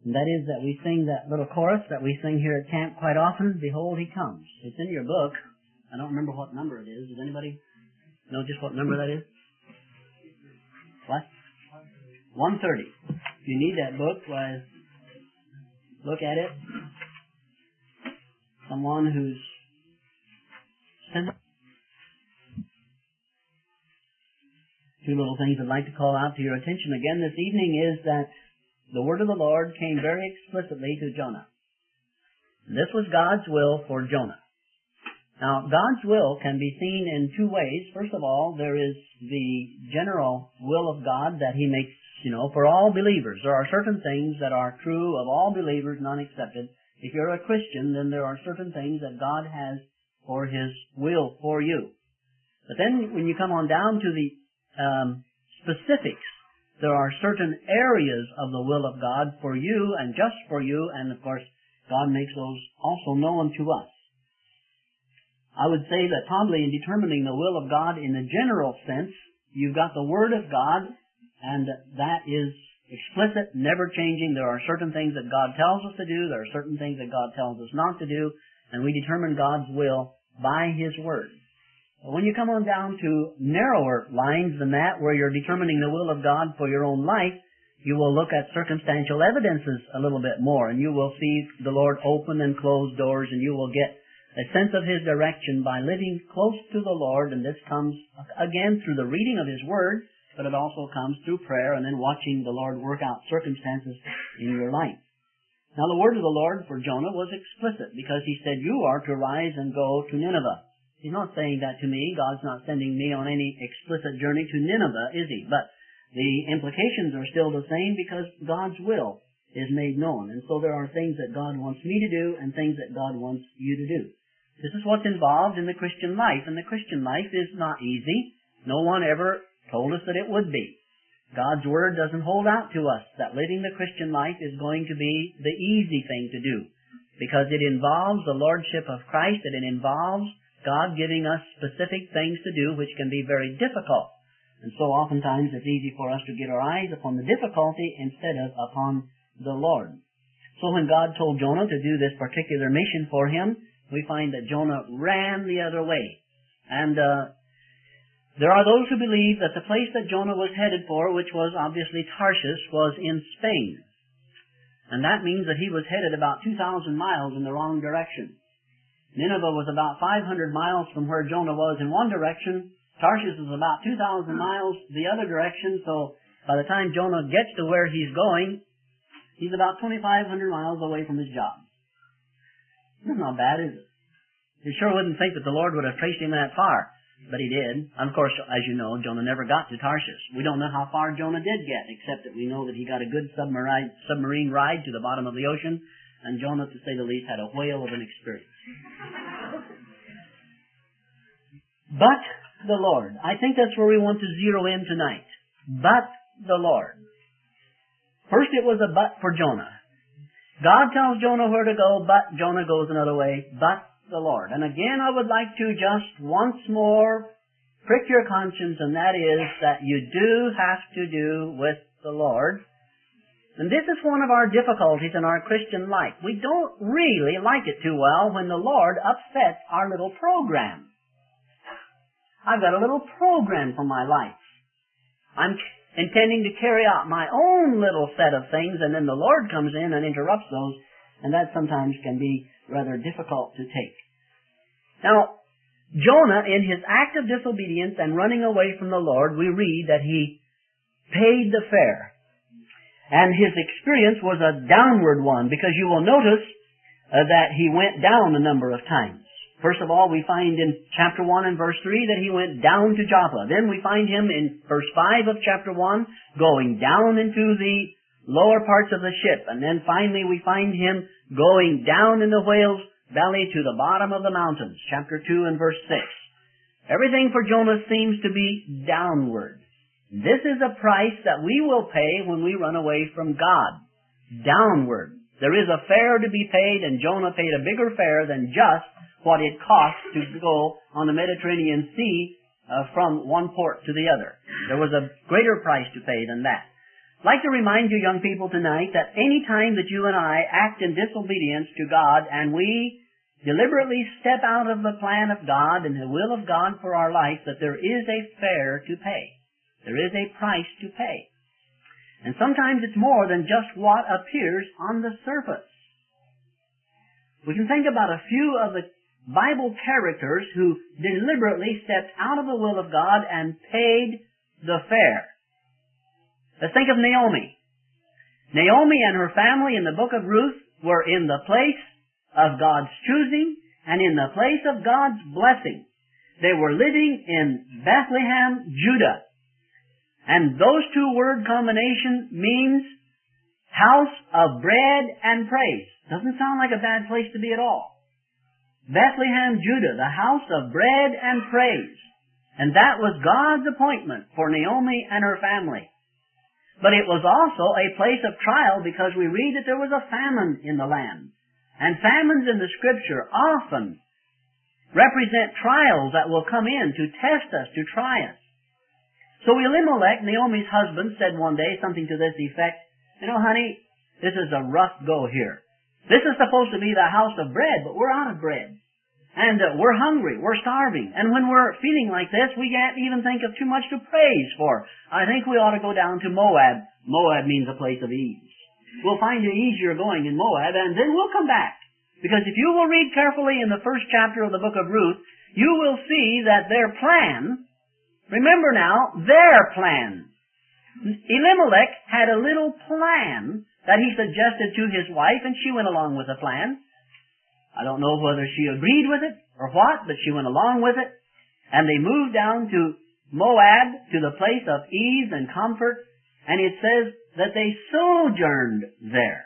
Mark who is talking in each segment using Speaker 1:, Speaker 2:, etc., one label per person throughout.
Speaker 1: And that is that we sing that little chorus that we sing here at camp quite often, Behold, He Comes. It's in your book. I don't remember what number it is. Does anybody know just what number that is? What? 130. If you need that book, why, look at it. Someone who's two little things I'd like to call out to your attention again this evening is that the word of the Lord came very explicitly to Jonah. This was God's will for Jonah. Now, God's will can be seen in two ways. First of all, there is the general will of God that He makes, for all believers. There are certain things that are true of all believers, none excepted. If you're a Christian, then there are certain things that God has for His will for you. But then when you come on down to the specifics, there are certain areas of the will of God for you and just for you, and of course, God makes those also known to us. I would say that probably in determining the will of God in the general sense, you've got the Word of God, and that is explicit, never changing. There are certain things that God tells us to do, there are certain things that God tells us not to do, and we determine God's will by His Word. When you come on down to narrower lines than that, where you're determining the will of God for your own life, you will look at circumstantial evidences a little bit more, and you will see the Lord open and close doors, and you will get a sense of His direction by living close to the Lord, and this comes, again, through the reading of His Word, but it also comes through prayer and then watching the Lord work out circumstances in your life. Now, the word of the Lord for Jonah was explicit, because He said, you are to rise and go to Nineveh. He's not saying that to me. God's not sending me on any explicit journey to Nineveh, is He? But the implications are still the same, because God's will is made known. And so there are things that God wants me to do and things that God wants you to do. This is what's involved in the Christian life. And the Christian life is not easy. No one ever told us that it would be. God's Word doesn't hold out to us that living the Christian life is going to be the easy thing to do, because it involves the Lordship of Christ, and it involves God giving us specific things to do which can be very difficult. And so oftentimes it's easy for us to get our eyes upon the difficulty instead of upon the Lord. So when God told Jonah to do this particular mission for him, we find that Jonah ran the other way. And there are those who believe that the place that Jonah was headed for, which was obviously Tarshish, was in Spain. And that means that he was headed about 2,000 miles in the wrong direction. Nineveh was about 500 miles from where Jonah was in one direction. Tarshish is about 2,000 miles the other direction, so by the time Jonah gets to where he's going, he's about 2,500 miles away from his job. That's not bad, is it? You sure wouldn't think that the Lord would have traced him that far, but He did. And of course, as you know, Jonah never got to Tarshish. We don't know how far Jonah did get, except that we know that he got a good submarine ride to the bottom of the ocean, and Jonah, to say the least, had a whale of an experience. But the Lord. I think that's where we want to zero in tonight. But the Lord. First it was a but for Jonah. God tells Jonah where to go, but Jonah goes another way. But the Lord. And again, I would like to just once more prick your conscience, and that is that you do have to do with the Lord. And this is one of our difficulties in our Christian life. We don't really like it too well when the Lord upsets our little program. I've got a little program for my life. I'm intending to carry out my own little set of things, and then the Lord comes in and interrupts those, and that sometimes can be rather difficult to take. Now, Jonah, in his act of disobedience and running away from the Lord, we read that he paid the fare. And his experience was a downward one, because you will notice that he went down a number of times. First of all, we find in chapter 1 and verse 3 that he went down to Joppa. Then we find him in verse 5 of chapter 1 going down into the lower parts of the ship. And then finally we find him going down in the whale's belly to the bottom of the mountains. Chapter 2 and verse 6. Everything for Jonah seems to be downward. This is a price that we will pay when we run away from God. Downward. There is a fare to be paid, and Jonah paid a bigger fare than just what it cost to go on the Mediterranean Sea from one port to the other. There was a greater price to pay than that. I'd like to remind you young people tonight that any time that you and I act in disobedience to God and we deliberately step out of the plan of God and the will of God for our life, that there is a fare to pay. There is a price to pay. And sometimes it's more than just what appears on the surface. We can think about a few of the Bible characters who deliberately stepped out of the will of God and paid the fare. Let's think of Naomi. Naomi and her family in the book of Ruth were in the place of God's choosing and in the place of God's blessing. They were living in Bethlehem, Judah. And those two-word combination means house of bread and praise. Doesn't sound like a bad place to be at all. Bethlehem, Judah, the house of bread and praise. And that was God's appointment for Naomi and her family. But it was also a place of trial because we read that there was a famine in the land. And famines in the Scripture often represent trials that will come in to test us, to try us. So Elimelech, Naomi's husband, said one day something to this effect, "You know, honey, this is a rough go here. This is supposed to be the house of bread, but we're out of bread. And we're hungry, we're starving. And when we're feeling like this, we can't even think of too much to praise for. I think we ought to go down to Moab." Moab means a place of ease. "We'll find it easier going in Moab, and then we'll come back." Because if you will read carefully in the first chapter of the book of Ruth, you will see that their plan, remember now, their plan. Elimelech had a little plan that he suggested to his wife, and she went along with the plan. I don't know whether she agreed with it or what, but she went along with it. And they moved down to Moab, to the place of ease and comfort, and it says that they sojourned there.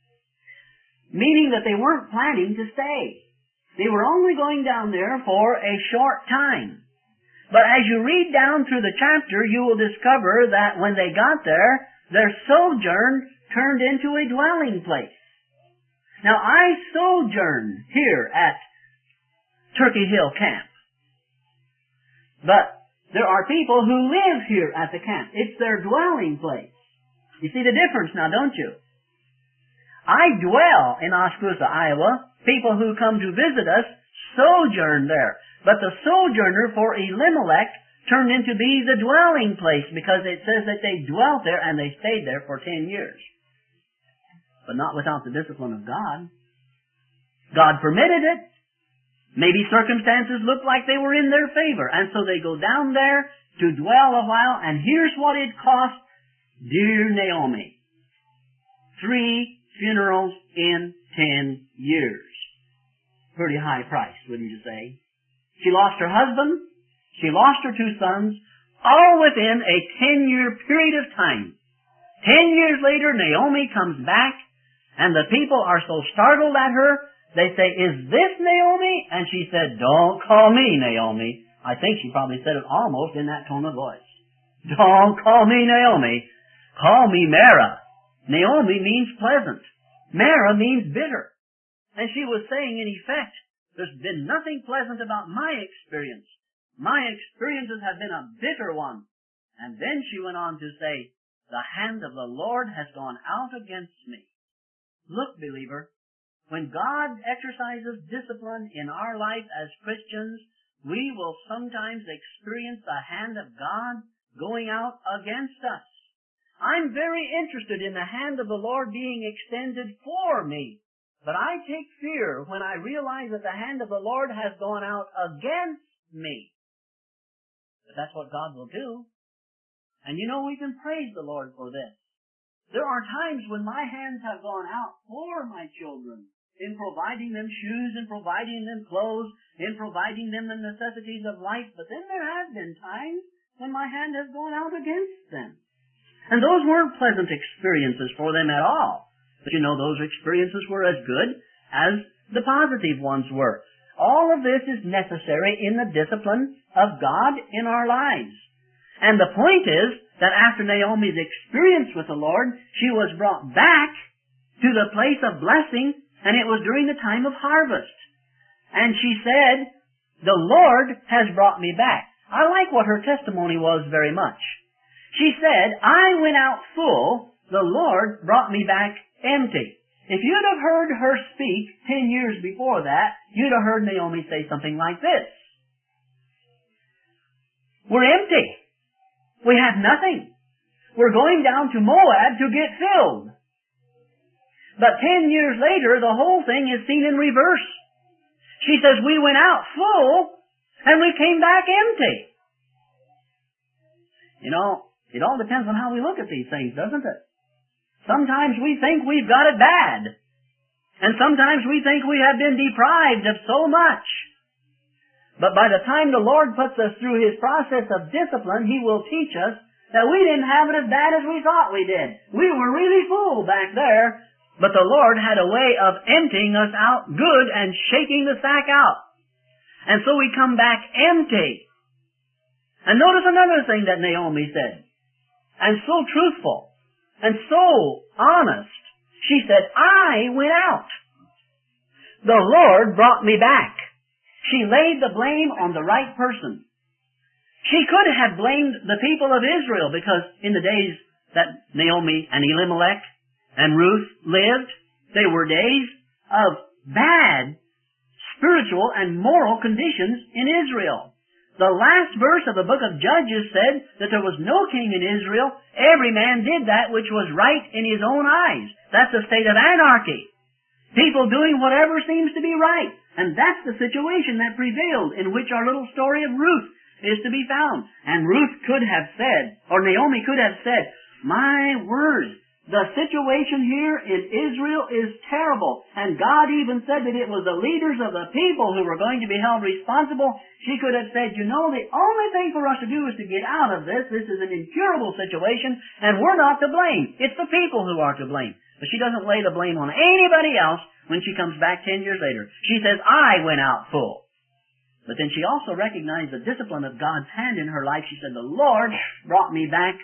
Speaker 1: Meaning that they weren't planning to stay. They were only going down there for a short time. But as you read down through the chapter, you will discover that when they got there, their sojourn turned into a dwelling place. Now, I sojourned here at Turkey Hill Camp. But there are people who live here at the camp. It's their dwelling place. You see the difference now, don't you? I dwell in Oskaloosa, Iowa. People who come to visit us sojourn there. But the sojourner for Elimelech turned into be the dwelling place because it says that they dwelt there and they stayed there for 10 years. But not without the discipline of God. God permitted it. Maybe circumstances looked like they were in their favor. And so they go down there to dwell a while. And here's what it cost dear Naomi. 3 funerals in 10 years. Pretty high price, wouldn't you say? She lost her husband. She lost her 2 sons. All within a 10-year period of time. 10 years later, Naomi comes back. And the people are so startled at her, they say, "Is this Naomi?" And she said, "Don't call me Naomi." I think she probably said it almost in that tone of voice. "Don't call me Naomi. Call me Mara." Naomi means pleasant. Mara means bitter. And she was saying, in effect, there's been nothing pleasant about my experience. My experiences have been a bitter one. And then she went on to say, "The hand of the Lord has gone out against me." Look, believer, when God exercises discipline in our life as Christians, we will sometimes experience the hand of God going out against us. I'm very interested in the hand of the Lord being extended for me, but I take fear when I realize that the hand of the Lord has gone out against me. But that's what God will do. And you know, we can praise the Lord for this. There are times when my hands have gone out for my children in providing them shoes, in providing them clothes, in providing them the necessities of life. But then there have been times when my hand has gone out against them. And those weren't pleasant experiences for them at all. But you know, those experiences were as good as the positive ones were. All of this is necessary in the discipline of God in our lives. And the point is that after Naomi's experience with the Lord, she was brought back to the place of blessing, and it was during the time of harvest. And she said, "The Lord has brought me back." I like what her testimony was very much. She said, I went out full, the Lord brought me back empty. If you'd have heard her speak 10 years before that, you'd have heard Naomi say something like this. We're empty. We have nothing. We're going down to Moab to get filled. But 10 years later, the whole thing is seen in reverse. She says, we went out full, and we came back empty. You know, it all depends on how we look at these things, doesn't it? Sometimes we think we've got it bad. And sometimes we think we have been deprived of so much. But by the time the Lord puts us through His process of discipline, He will teach us that we didn't have it as bad as we thought we did. We were really full back there, but the Lord had a way of emptying us out good and shaking the sack out. And so we come back empty. And notice another thing that Naomi said, and so truthful, and so honest. She said, I went out. The Lord brought me back. She laid the blame on the right person. She could have blamed the people of Israel, because in the days that Naomi and Elimelech and Ruth lived, they were days of bad spiritual and moral conditions in Israel. The last verse of the book of Judges said that there was no king in Israel. Every man did that which was right in his own eyes. That's a state of anarchy. People doing whatever seems to be right. And that's the situation that prevailed, in which our little story of Ruth is to be found. And Ruth could have said, or Naomi could have said, my word, the situation here in Israel is terrible. And God even said that it was the leaders of the people who were going to be held responsible. She could have said, you know, the only thing for us to do is to get out of this. This is an incurable situation, and we're not to blame. It's the people who are to blame. But she doesn't lay the blame on anybody else when she comes back 10 years later. She says, I went out full. But then she also recognized the discipline of God's hand in her life. She said, the Lord brought me back.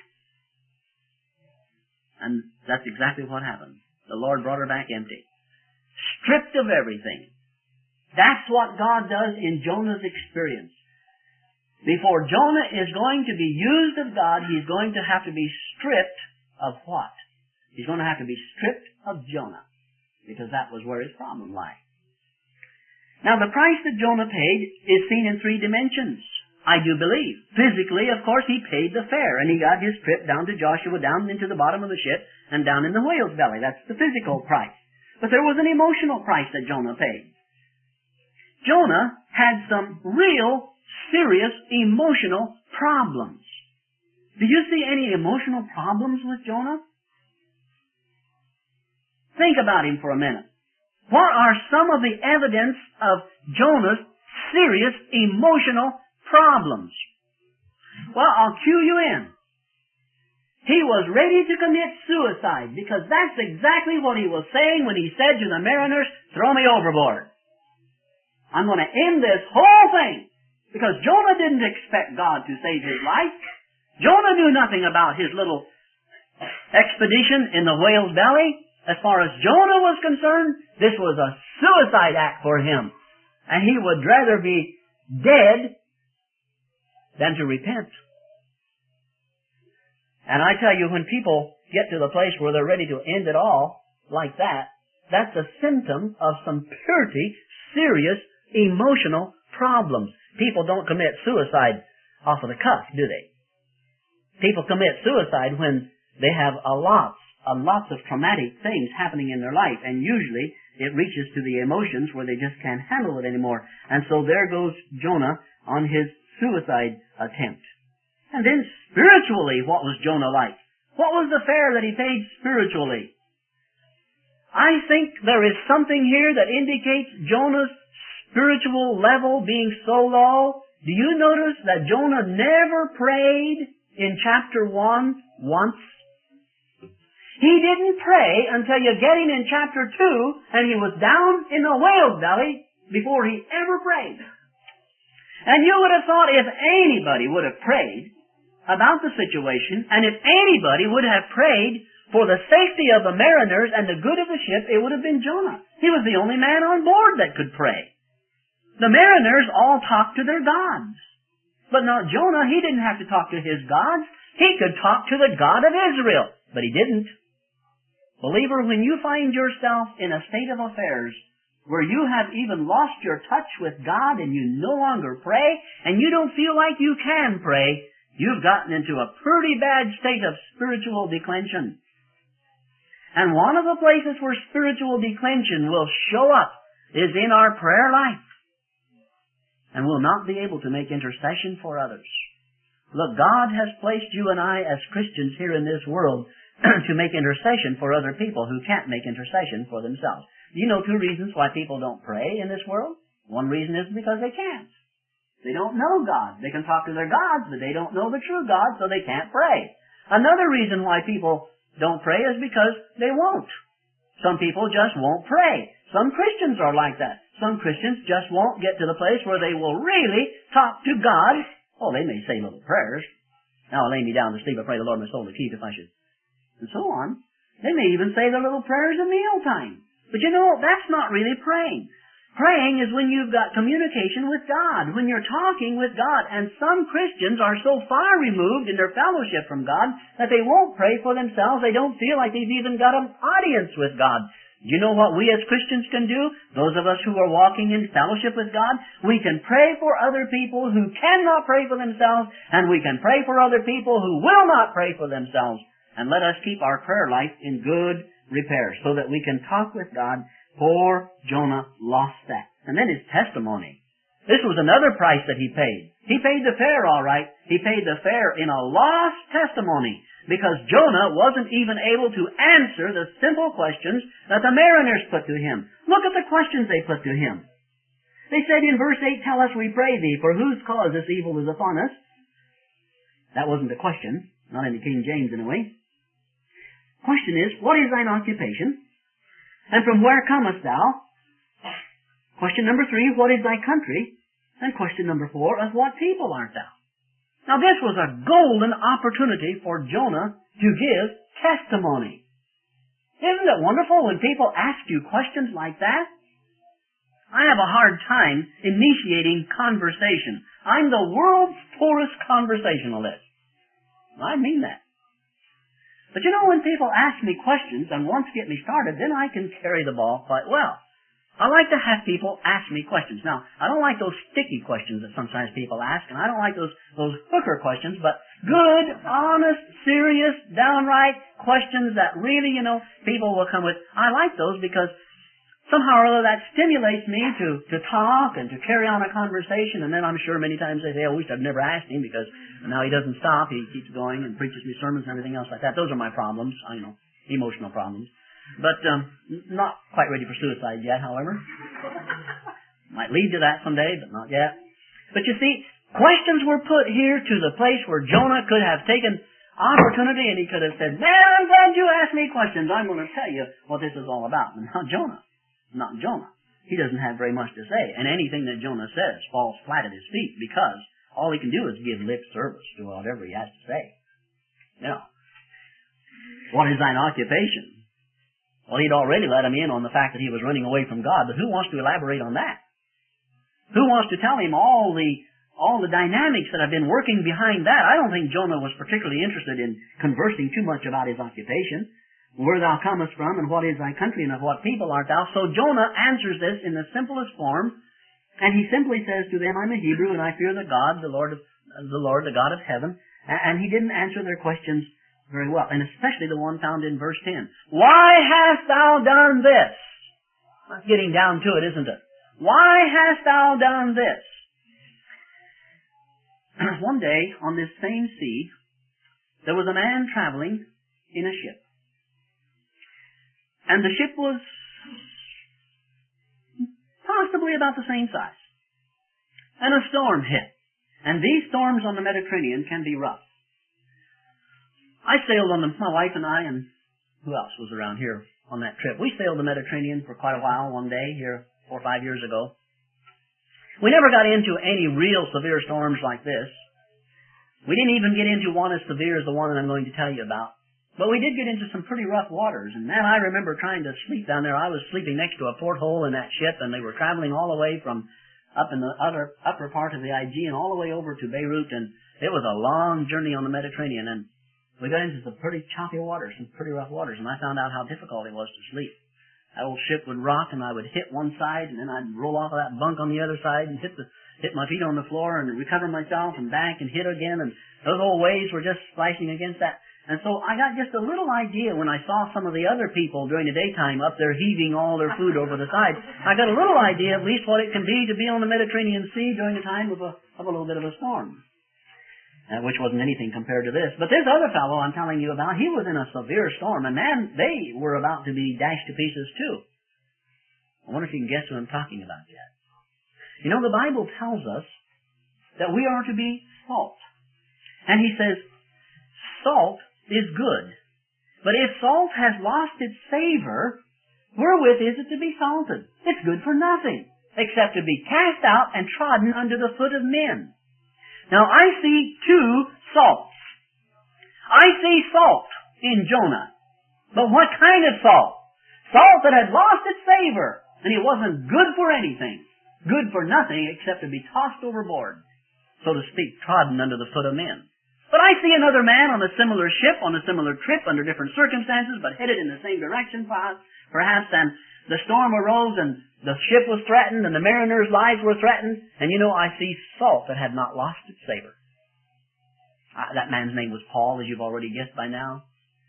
Speaker 1: And that's exactly what happened. The Lord brought her back empty. Stripped of everything. That's what God does in Jonah's experience. Before Jonah is going to be used of God, he's going to have to be stripped of what? He's going to have to be stripped of Jonah. Because that was where his problem lay. Now, the price that Jonah paid is seen in three dimensions, I do believe. Physically, of course, he paid the fare, and he got his trip down to Joshua, down into the bottom of the ship, and down in the whale's belly. That's the physical price. But there was an emotional price that Jonah paid. Jonah had some real, serious, emotional problems. Do you see any emotional problems with Jonah? Think about him for a minute. What are some of the evidence of Jonah's serious emotional problems? Well, I'll cue you in. He was ready to commit suicide, because that's exactly what he was saying when he said to the mariners, throw me overboard. I'm going to end this whole thing. Because Jonah didn't expect God to save his life. Jonah knew nothing about his little expedition in the whale's belly. As far as Jonah was concerned, this was a suicide act for him. And he would rather be dead than to repent. And I tell you, when people get to the place where they're ready to end it all like that, that's a symptom of some pretty serious emotional problems. People don't commit suicide off of the cuff, do they? People commit suicide when they have lots of traumatic things happening in their life, and usually it reaches to the emotions where they just can't handle it anymore. And so there goes Jonah on his suicide attempt. And then spiritually, what was Jonah like? What was the fare that he paid spiritually? I think there is something here that indicates Jonah's spiritual level being so low. Do you notice that Jonah never prayed in chapter 1 once? He didn't pray until you get him in chapter 2, and he was down in the whale's belly before he ever prayed. And you would have thought if anybody would have prayed about the situation, and if anybody would have prayed for the safety of the mariners and the good of the ship, it would have been Jonah. He was the only man on board that could pray. The mariners all talked to their gods. But not Jonah. He didn't have to talk to his gods. He could talk to the God of Israel, but he didn't. Believer, when you find yourself in a state of affairs where you have even lost your touch with God and you no longer pray, and you don't feel like you can pray, you've gotten into a pretty bad state of spiritual declension. And one of the places where spiritual declension will show up is in our prayer life. And we'll not be able to make intercession for others. Look, God has placed you and I as Christians here in this world to make intercession for other people who can't make intercession for themselves. Do you know 2 reasons why people don't pray in this world? One reason is because they can't. They don't know God. They can talk to their gods, but they don't know the true God, so they can't pray. Another reason why people don't pray is because they won't. Some people just won't pray. Some Christians are like that. Some Christians just won't get to the place where they will really talk to God. Oh, they may say little prayers. Now I'll lay me down to sleep. I pray the Lord my soul to keep if I should. And so on. They may even say their little prayers at mealtime. But you know, that's not really praying. Praying is when you've got communication with God, when you're talking with God. And some Christians are so far removed in their fellowship from God that they won't pray for themselves. They don't feel like they've even got an audience with God. Do you know what we as Christians can do? Those of us who are walking in fellowship with God, we can pray for other people who cannot pray for themselves, and we can pray for other people who will not pray for themselves. And let us keep our prayer life in good repair so that we can talk with God. Poor Jonah lost that. And then his testimony. This was another price that he paid. He paid the fare, all right. He paid the fare in a lost testimony, because Jonah wasn't even able to answer the simple questions that the mariners put to him. Look at the questions they put to him. They said in verse 8, "Tell us, we pray thee, for whose cause this evil is upon us?" That wasn't a question, not in the King James anyway. Question is, "What is thine occupation? And from where comest thou?" Question number 3, "What is thy country?" And question number 4, "Of what people art thou?" Now this was a golden opportunity for Jonah to give testimony. Isn't it wonderful when people ask you questions like that? I have a hard time initiating conversation. I'm the world's poorest conversationalist. I mean that. But you know, when people ask me questions and want to get me started, then I can carry the ball quite well. I like to have people ask me questions. Now, I don't like those sticky questions that sometimes people ask, and I don't like those hooker questions, but good, honest, serious, downright questions that really, people will come with. I like those because somehow or other that stimulates me to talk and to carry on a conversation, and then I'm sure many times they say, "I wish I'd never asked him because now he doesn't stop. He keeps going and preaches me sermons and everything else like that." Those are my problems, emotional problems. But not quite ready for suicide yet, however. Might lead to that someday, but not yet. But you see, questions were put here to the place where Jonah could have taken opportunity and he could have said, "Man, I'm glad you asked me questions. I'm going to tell you what this is all about." And not Jonah. He doesn't have very much to say. And anything that Jonah says falls flat at his feet because all he can do is give lip service to whatever he has to say. Now, what is thine occupation? Well, he'd already let him in on the fact that he was running away from God, but who wants to elaborate on that? Who wants to tell him all the dynamics that have been working behind that? I don't think Jonah was particularly interested in conversing too much about his occupation. Where thou comest from, and what is thy country, and of what people art thou? So Jonah answers this in the simplest form, and he simply says to them, "I'm a Hebrew, and I fear the God, the Lord, the God of heaven." And he didn't answer their questions very well, and especially the one found in verse 10. "Why hast thou done this?" That's getting down to it, isn't it? "Why hast thou done this?" One day, on this same sea, there was a man traveling in a ship. And the ship was possibly about the same size. And a storm hit. And these storms on the Mediterranean can be rough. I sailed on them, my wife and I, and who else was around here on that trip? We sailed the Mediterranean for quite a while one day here 4 or 5 years ago. We never got into any real severe storms like this. We didn't even get into one as severe as the one that I'm going to tell you about. But we did get into some pretty rough waters, and man, I remember trying to sleep down there. I was sleeping next to a porthole in that ship, and they were traveling all the way from up in the upper part of the Aegean all the way over to Beirut, and it was a long journey on the Mediterranean, and we got into some pretty choppy waters, some pretty rough waters, and I found out how difficult it was to sleep. That old ship would rock, and I would hit one side, and then I'd roll off of that bunk on the other side and hit my feet on the floor and recover myself and back and hit again, and those old waves were just splashing against that. And so I got just a little idea when I saw some of the other people during the daytime up there heaving all their food over the side. I got a little idea at least what it can be to be on the Mediterranean Sea during the time of a little bit of a storm, which wasn't anything compared to this. But this other fellow I'm telling you about, he was in a severe storm, and man, they were about to be dashed to pieces too. I wonder if you can guess who I'm talking about yet. You know, the Bible tells us that we are to be salt. And he says, salt is good. But if salt has lost its savor, wherewith is it to be salted? It's good for nothing, except to be cast out and trodden under the foot of men. Now, I see two salts. I see salt in Jonah. But what kind of salt? Salt that had lost its savor, and it wasn't good for anything. Good for nothing except to be tossed overboard, so to speak, trodden under the foot of men. But I see another man on a similar ship, on a similar trip, under different circumstances, but headed in the same direction, perhaps, and the storm arose, and the ship was threatened, and the mariners' lives were threatened, and you know, I see salt that had not lost its savor. That man's name was Paul, as you've already guessed by now.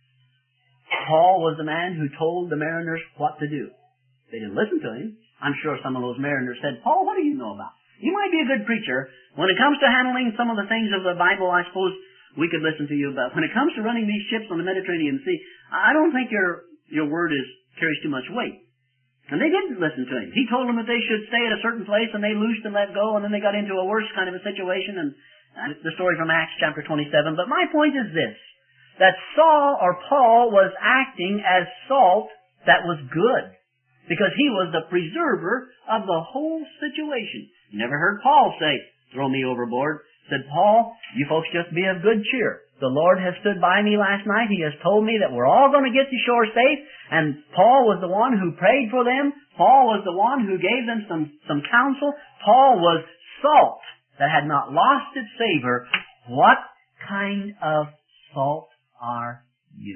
Speaker 1: Paul was the man who told the mariners what to do. They didn't listen to him. I'm sure some of those mariners said, Paul, what do you know about? You might be a good preacher. When it comes to handling some of the things of the Bible, I suppose we could listen to you, but when it comes to running these ships on the Mediterranean Sea, I don't think your word carries too much weight. And they didn't listen to him. He told them that they should stay at a certain place, and they loosed and let go, and then they got into a worse kind of a situation, and the story from Acts chapter 27. But my point is this, that Paul was acting as salt that was good, because he was the preserver of the whole situation. You never heard Paul say, throw me overboard. Said, Paul, you folks just be of good cheer. The Lord has stood by me last night. He has told me that we're all going to get to shore safe. And Paul was the one who prayed for them. Paul was the one who gave them some counsel. Paul was salt that had not lost its savor. What kind of salt are you?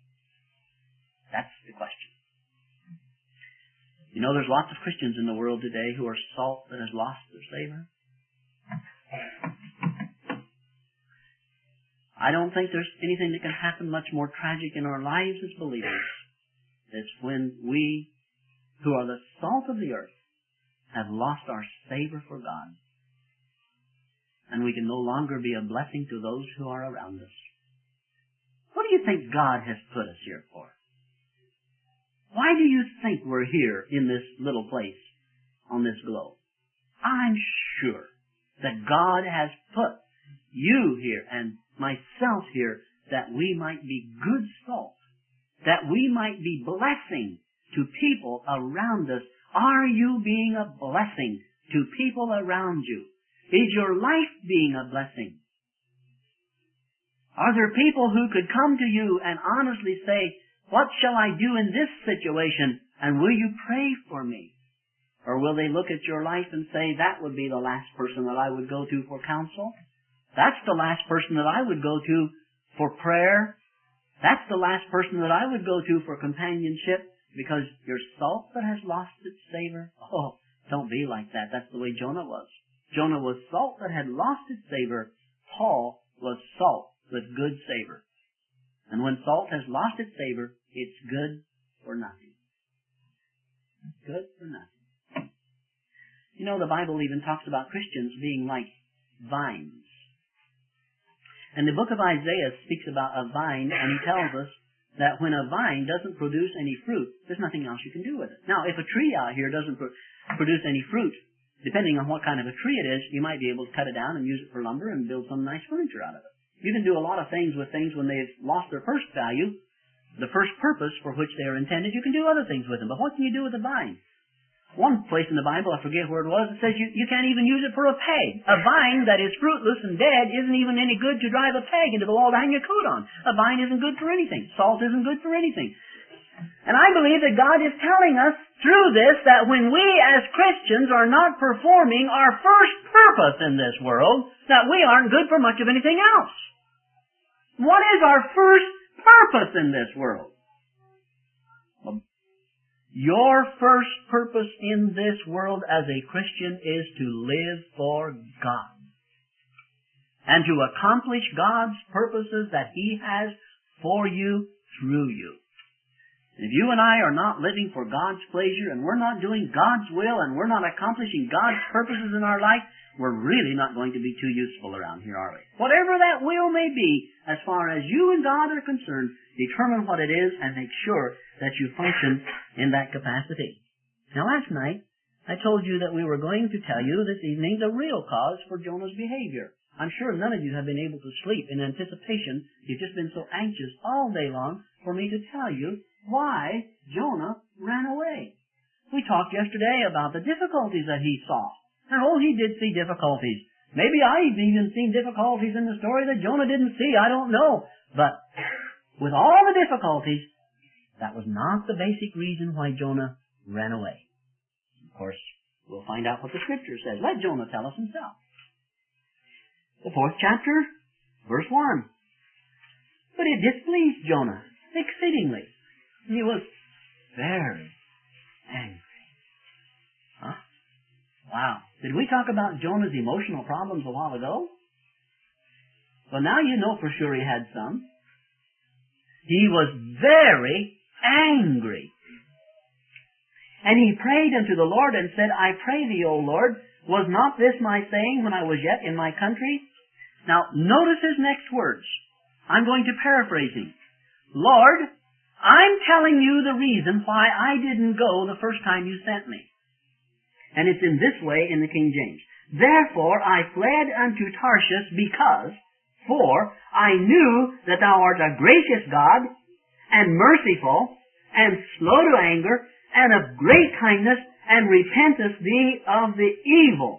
Speaker 1: That's the question. You know, there's lots of Christians in the world today who are salt that has lost their savor. I don't think there's anything that can happen much more tragic in our lives as believers. It's when we, who are the salt of the earth, have lost our savor for God. And we can no longer be a blessing to those who are around us. What do you think God has put us here for? Why do you think we're here in this little place on this globe? I'm sure that God has put you here and myself here that we might be good salt, that we might be blessing to people around us. Are you being a blessing to people around you? Is your life being a blessing? Are there people who could come to you and honestly say, what shall I do in this situation, and will you pray for me? Or will they look at your life and say, that would be the last person that I would go to for counsel? That's the last person that I would go to for prayer. That's the last person that I would go to for companionship, because you're salt that has lost its savor. Oh, don't be like that. That's the way Jonah was. Jonah was salt that had lost its savor. Paul was salt with good savor. And when salt has lost its savor, it's good for nothing. Good for nothing. You know, the Bible even talks about Christians being like vines. And the book of Isaiah speaks about a vine, and he tells us that when a vine doesn't produce any fruit, there's nothing else you can do with it. Now, if a tree out here doesn't produce any fruit, depending on what kind of a tree it is, you might be able to cut it down and use it for lumber and build some nice furniture out of it. You can do a lot of things with things when they've lost their first value, the first purpose for which they are intended. You can do other things with them, but what can you do with a vine? One place in the Bible, I forget where it was, it says you can't even use it for a peg. A vine that is fruitless and dead isn't even any good to drive a peg into the wall to hang your coat on. A vine isn't good for anything. Salt isn't good for anything. And I believe that God is telling us through this that when we as Christians are not performing our first purpose in this world, that we aren't good for much of anything else. What is our first purpose in this world? Well, your first purpose in this world as a Christian is to live for God and to accomplish God's purposes that He has for you through you. If you and I are not living for God's pleasure and we're not doing God's will and we're not accomplishing God's purposes in our life, we're really not going to be too useful around here, are we? Whatever that will may be, as far as you and God are concerned, determine what it is and make sure that you function in that capacity. Now, last night, I told you that we were going to tell you this evening the real cause for Jonah's behavior. I'm sure none of you have been able to sleep in anticipation. You've just been so anxious all day long for me to tell you why Jonah ran away. We talked yesterday about the difficulties that he saw. And he did see difficulties. Maybe I've even seen difficulties in the story that Jonah didn't see. I don't know. But with all the difficulties, that was not the basic reason why Jonah ran away. Of course, we'll find out what the Scripture says. Let Jonah tell us himself. The 4th chapter, verse 1. But it displeased Jonah exceedingly. He was very angry. Huh? Wow. Did we talk about Jonah's emotional problems a while ago? Well, now you know for sure he had some. He was very angry. And he prayed unto the Lord and said, I pray thee, O Lord, was not this my saying when I was yet in my country? Now, notice his next words. I'm going to paraphrase him. Lord, I'm telling you the reason why I didn't go the first time you sent me. And it's in this way in the King James. Therefore I fled unto Tarshish for I knew that thou art a gracious God, and merciful, and slow to anger, and of great kindness, and repentest thee of the evil.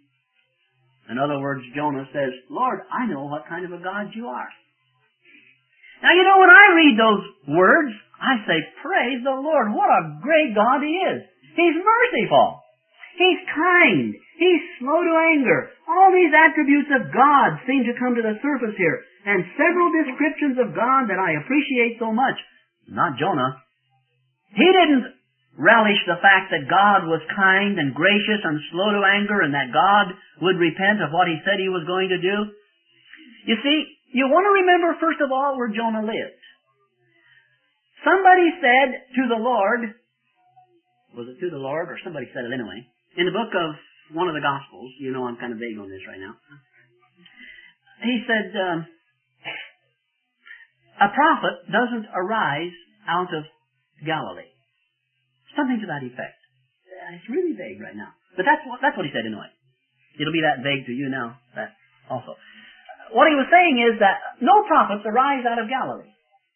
Speaker 1: In other words, Jonah says, Lord, I know what kind of a God you are. Now, you know, when I read those words, I say, praise the Lord, what a great God He is. He's merciful. He's kind. He's slow to anger. All these attributes of God seem to come to the surface here. And several descriptions of God that I appreciate so much. Not Jonah. He didn't relish the fact that God was kind and gracious and slow to anger and that God would repent of what He said He was going to do. You see, you want to remember first of all where Jonah lived. Somebody said to the Lord, was it to the Lord or somebody said it anyway, in the book of one of the Gospels, you know I'm kind of vague on this right now. He said, a prophet doesn't arise out of Galilee. Something to that effect. It's really vague right now. But that's what he said anyway. It'll be that vague to you now, that also. What he was saying is that no prophets arise out of Galilee.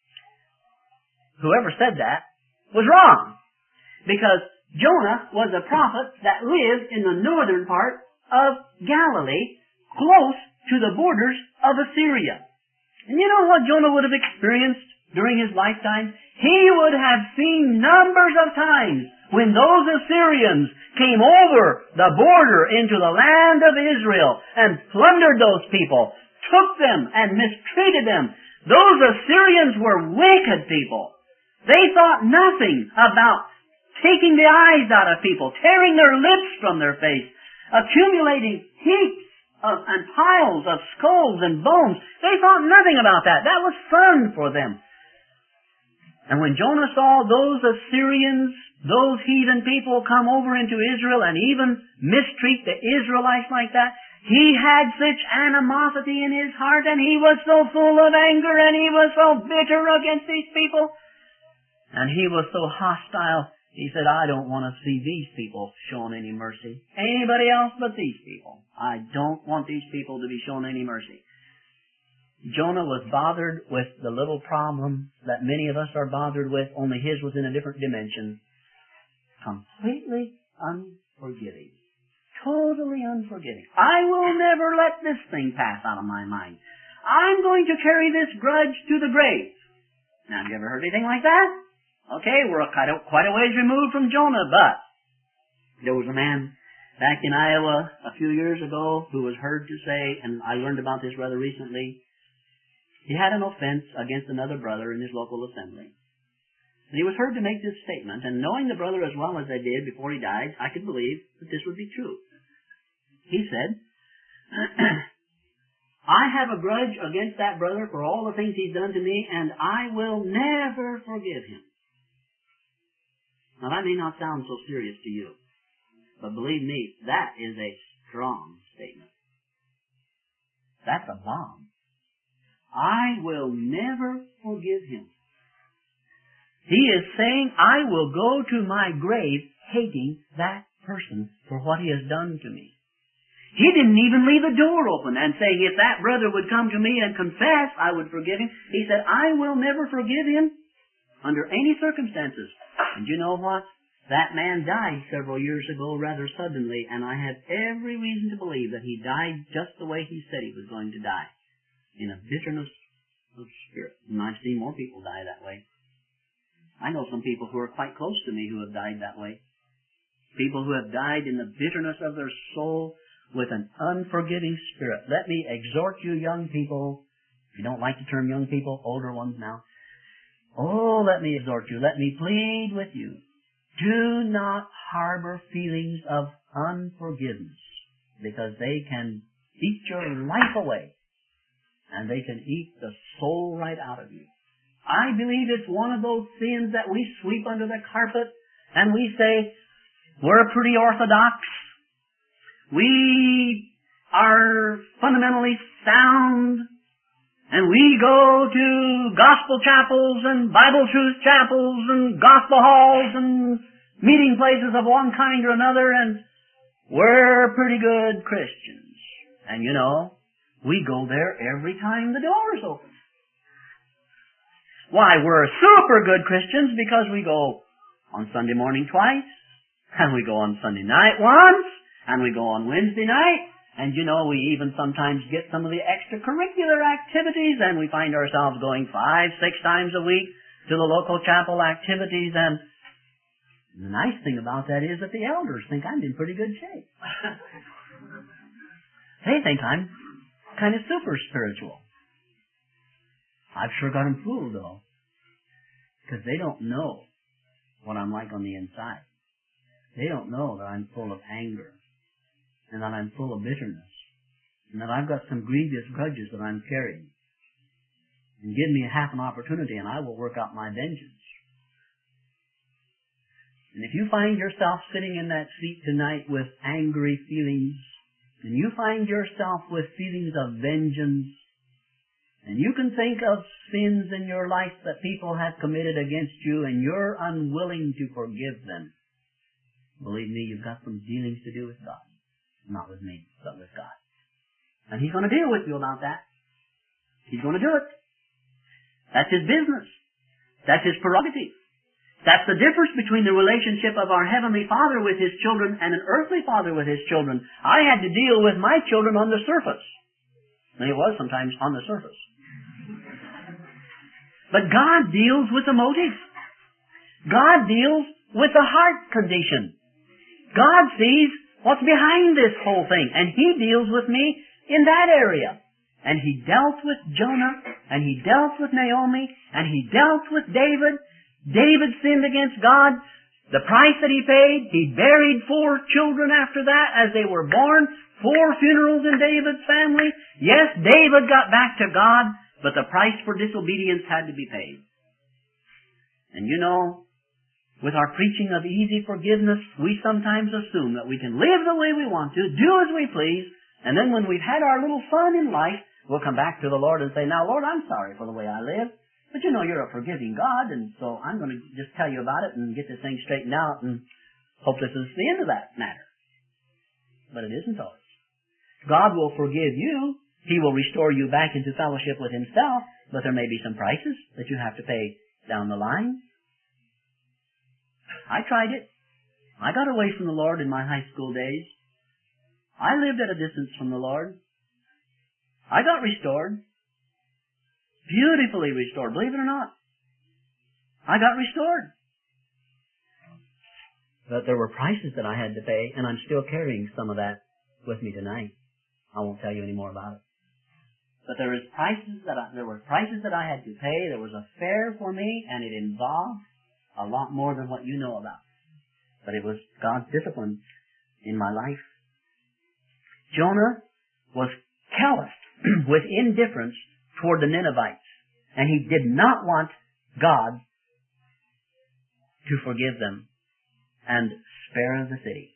Speaker 1: Whoever said that was wrong. Because Jonah was a prophet that lived in the northern part of Galilee, close to the borders of Assyria. And you know what Jonah would have experienced during his lifetime? He would have seen numbers of times when those Assyrians came over the border into the land of Israel and plundered those people, took them and mistreated them. Those Assyrians were wicked people. They thought nothing about taking the eyes out of people, tearing their lips from their face, accumulating heaps and piles of skulls and bones. They thought nothing about that. That was fun for them. And when Jonah saw those Assyrians, those heathen people come over into Israel and even mistreat the Israelites like that, he had such animosity in his heart and he was so full of anger and he was so bitter against these people. And he was so hostile, he said, I don't want to see these people shown any mercy. Anybody else but these people. I don't want these people to be shown any mercy. Jonah was bothered with the little problem that many of us are bothered with, only his was in a different dimension. Completely unforgiving. Totally unforgiving. I will never let this thing pass out of my mind. I'm going to carry this grudge to the grave. Now, have you ever heard anything like that? Okay, we're quite a ways removed from Jonah, but there was a man back in Iowa a few years ago who was heard to say, and I learned about this rather recently, He had an offense against another brother in his local assembly. And he was heard to make this statement, and knowing the brother as well as I did before he died, I could believe that this would be true. He said, I have a grudge against that brother for all the things he's done to me, and I will never forgive him. Now that may not sound so serious to you, but believe me, that is a strong statement. That's a bomb. I will never forgive him. He is saying, I will go to my grave hating that person for what he has done to me. He didn't even leave the door open and saying, if that brother would come to me and confess, I would forgive him. He said, I will never forgive him under any circumstances. And you know what? That man died several years ago rather suddenly, and I have every reason to believe that he died just the way he said he was going to die, in a bitterness of spirit. And I've seen more people die that way. I know some people who are quite close to me who have died that way. People who have died in the bitterness of their soul with an unforgiving spirit. Let me exhort you young people, if you don't like the term young people, older ones now. Oh, let me exhort you, let me plead with you. Do not harbor feelings of unforgiveness, because they can eat your life away, and they can eat the soul right out of you. I believe it's one of those sins that we sweep under the carpet, and we say, we're pretty orthodox. We are fundamentally sound, and we go to gospel chapels and Bible truth chapels and gospel halls and meeting places of one kind or another, and we're pretty good Christians. And you know, we go there every time the door is open. Why, we're super good Christians because we go on Sunday morning twice, and we go on Sunday night once, and we go on Wednesday night, and you know, we even sometimes get some of the extracurricular activities, and we find ourselves going 5-6 times a week to the local chapel activities, and the nice thing about that is that the elders think I'm in pretty good shape. They think I'm kind of super spiritual. I've sure got them fooled, though, because they don't know what I'm like on the inside. They don't know that I'm full of anger, and that I'm full of bitterness, and that I've got some grievous grudges that I'm carrying. And give me half an opportunity, and I will work out my vengeance. And if you find yourself sitting in that seat tonight with angry feelings, and you find yourself with feelings of vengeance, and you can think of sins in your life that people have committed against you, and you're unwilling to forgive them, believe me, you've got some dealings to do with God. Not with me, but with God. And He's going to deal with you about that. He's going to do it. That's His business. That's His prerogative. That's the difference between the relationship of our Heavenly Father with His children and an earthly father with His children. I had to deal with my children on the surface. And it was sometimes on the surface. But God deals with the motive. God deals with the heart condition. God sees what's behind this whole thing, and He deals with me in that area. And He dealt with Jonah, and He dealt with Naomi, and He dealt with David. David sinned against God. The price that he paid, he buried 4 children after that as they were born. 4 funerals in David's family. Yes, David got back to God, but the price for disobedience had to be paid. And you know, with our preaching of easy forgiveness, we sometimes assume that we can live the way we want to, do as we please, and then when we've had our little fun in life, we'll come back to the Lord and say, now, Lord, I'm sorry for the way I live, but you know you're a forgiving God, and so I'm going to just tell you about it and get this thing straightened out and hope this is the end of that matter. But it isn't always. God will forgive you. He will restore you back into fellowship with Himself, but there may be some prices that you have to pay down the line. I tried it. I got away from the Lord in my high school days. I lived at a distance from the Lord. I got restored. Beautifully restored, believe it or not. I got restored. But there were prices that I had to pay, and I'm still carrying some of that with me tonight. I won't tell you any more about it. But there were prices that I had to pay. There was a fare for me, and it involved a lot more than what you know about. But it was God's discipline in my life. Jonah was calloused with indifference toward the Ninevites, and he did not want God to forgive them and spare the city.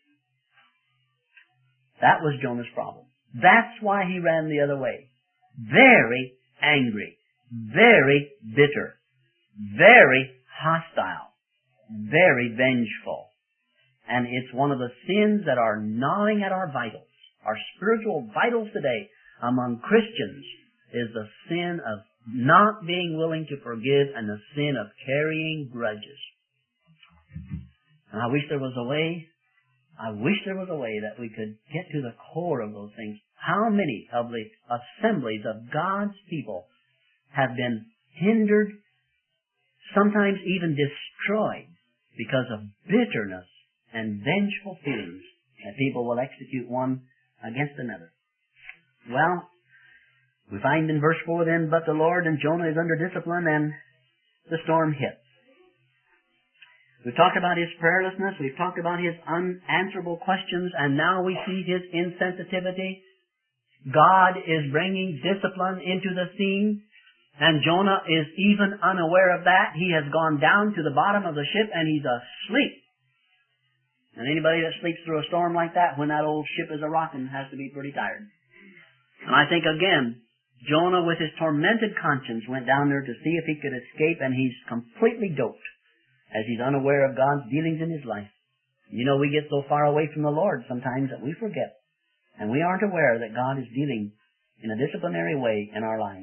Speaker 1: That was Jonah's problem. That's why he ran the other way. Very angry, very bitter, very hostile, very vengeful. And it's one of the sins that are gnawing at our vitals. Our spiritual vitals today among Christians is the sin of not being willing to forgive and the sin of carrying grudges. And I wish there was a way that we could get to the core of those things. How many of the assemblies of God's people have been hindered, sometimes even destroyed, because of bitterness and vengeful feelings that people will execute one against another? Well, we find in verse 4 then, but the Lord, and Jonah is under discipline, and the storm hits. We've talked about his prayerlessness, we've talked about his unanswerable questions, and now we see his insensitivity. God is bringing discipline into the scene, and Jonah is even unaware of that. He has gone down to the bottom of the ship, and he's asleep. And anybody that sleeps through a storm like that, when that old ship is a-rocking, has to be pretty tired. And I think, again, Jonah, with his tormented conscience, went down there to see if he could escape, and he's completely doped, as he's unaware of God's dealings in his life. You know, we get so far away from the Lord sometimes that we forget, and we aren't aware that God is dealing in a disciplinary way in our lives.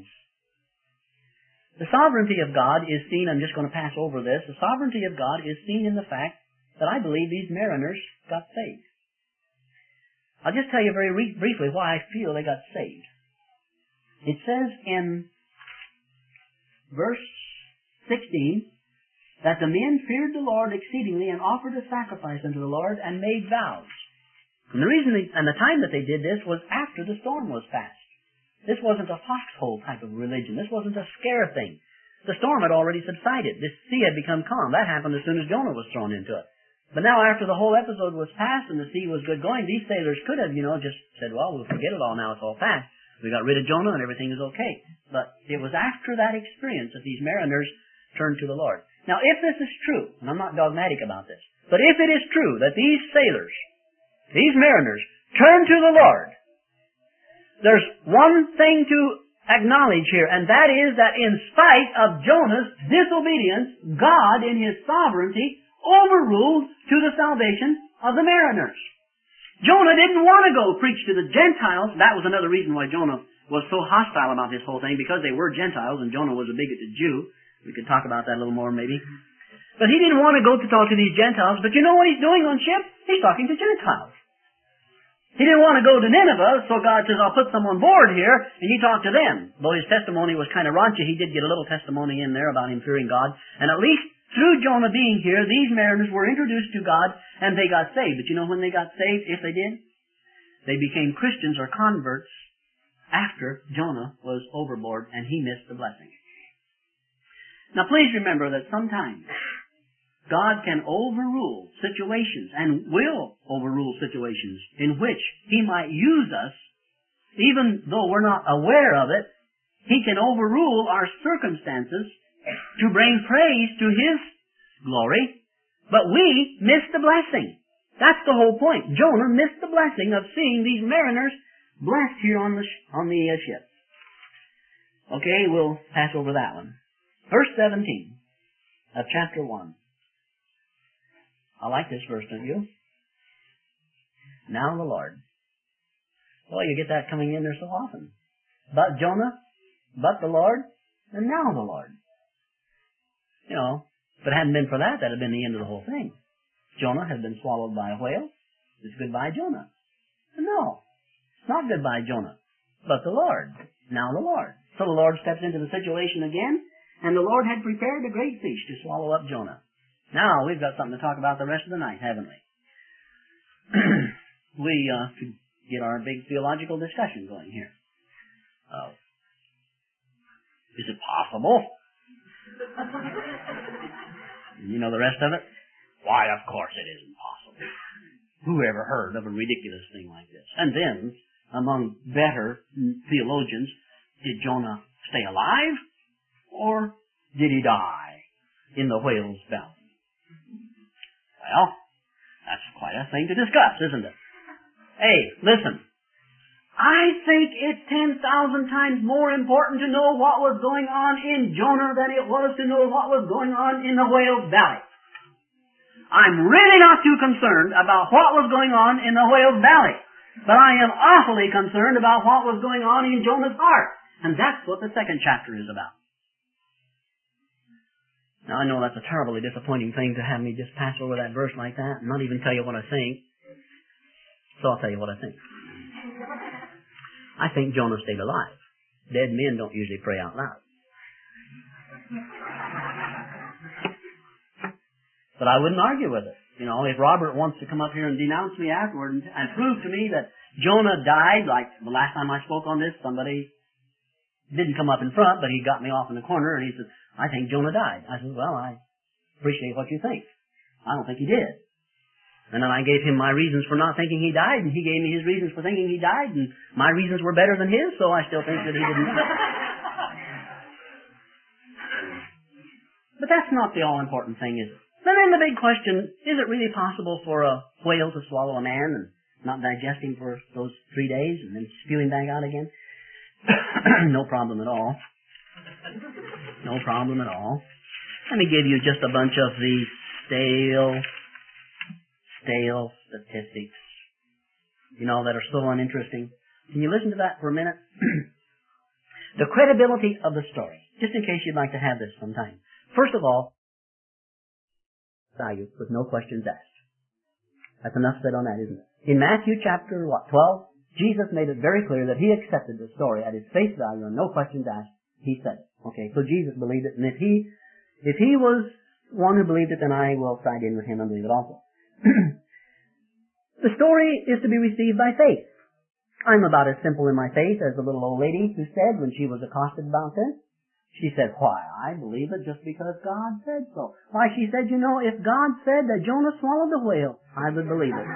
Speaker 1: The sovereignty of God is seen, I'm just going to pass over this, the sovereignty of God is seen in the fact that I believe these mariners got saved. I'll just tell you very briefly why I feel they got saved. It says in verse 16 that the men feared the Lord exceedingly and offered a sacrifice unto the Lord and made vows. And the reason and the time that they did this was after the storm was past. This wasn't a foxhole type of religion. This wasn't a scare thing. The storm had already subsided. The sea had become calm. That happened as soon as Jonah was thrown into it. But now after the whole episode was past and the sea was good going, these sailors could have, just said, well, we'll forget it all now. It's all past. We got rid of Jonah and everything is okay. But it was after that experience that these mariners turned to the Lord. Now, if this is true, and I'm not dogmatic about this, but if it is true that these sailors, these mariners, turned to the Lord, there's one thing to acknowledge here, and that is that in spite of Jonah's disobedience, God, in His sovereignty, overruled to the salvation of the mariners. Jonah didn't want to go preach to the Gentiles. That was another reason why Jonah was so hostile about this whole thing, because they were Gentiles, and Jonah was a bigoted Jew. We could talk about that a little more, maybe. But he didn't want to go to talk to these Gentiles, but you know what he's doing on ship? He's talking to Gentiles. He didn't want to go to Nineveh, so God says, I'll put some on board here, and you talk to them. Though his testimony was kind of raunchy, he did get a little testimony in there about him fearing God. And at least through Jonah being here, these mariners were introduced to God, and they got saved. But you know when they got saved, if they did? They became Christians or converts after Jonah was overboard, and he missed the blessing. Now please remember that sometimes God can overrule situations, and will overrule situations, in which He might use us, even though we're not aware of it. He can overrule our circumstances to bring praise to His glory, but we miss the blessing. That's the whole point. Jonah missed the blessing of seeing these mariners blessed here on the ship. Okay, we'll pass over that one. Verse 17 of chapter 1. I like this verse, don't you? Now the Lord. Well, you get that coming in there so often. But Jonah, but the Lord, and now the Lord. If it hadn't been for that, that'd have been the end of the whole thing. Jonah had been swallowed by a whale. It's goodbye, Jonah. No, it's not goodbye, Jonah. But the Lord. Now the Lord. So the Lord steps into the situation again, and the Lord had prepared a great fish to swallow up Jonah. Now, we've got something to talk about the rest of the night, haven't we? We could get our big theological discussion going here. Is it possible? You know the rest of it? Why, of course it isn't possible. Who ever heard of a ridiculous thing like this? And then, among better theologians, did Jonah stay alive? Or did he die in the whale's belly? Well, that's quite a thing to discuss, isn't it? Hey, listen. I think it's 10,000 times more important to know what was going on in Jonah than it was to know what was going on in the whale's belly. I'm really not too concerned about what was going on in the whale's belly, but I am awfully concerned about what was going on in Jonah's heart. And that's what the second chapter is about. Now, I know that's a terribly disappointing thing to have me just pass over that verse like that and not even tell you what I think. So I'll tell you what I think. I think Jonah stayed alive. Dead men don't usually pray out loud. But I wouldn't argue with it. You know, if Robert wants to come up here and denounce me afterward and prove to me that Jonah died, like the last time I spoke on this, somebody didn't come up in front, but he got me off in the corner and he said, I think Jonah died. I said, well, I appreciate what you think. I don't think he did. And then I gave him my reasons for not thinking he died, and he gave me his reasons for thinking he died, and my reasons were better than his, so I still think that he didn't die. But that's not the all-important thing, is it? Then the big question, is it really possible for a whale to swallow a man and not digest him for those 3 days and then spew him back out again? No problem at all. No problem at all. Let me give you just a bunch of these stale statistics, you know, that are so uninteresting. Can you listen to that for a minute? The credibility of the story, just in case you'd like to have this sometime. First of all, value with no questions asked. That's enough said on that, isn't it? In Matthew chapter 12, Jesus made it very clear that he accepted the story at his face value and no questions asked. He said it. Okay, so Jesus believed it, and if he was one who believed it, then I will side in with him and believe it also. The story is to be received by faith. I'm about as simple in my faith as the little old lady who said when she was accosted about this. She said, why, I believe it just because God said so. Why, she said, you know, if God said that Jonah swallowed the whale, I would believe it.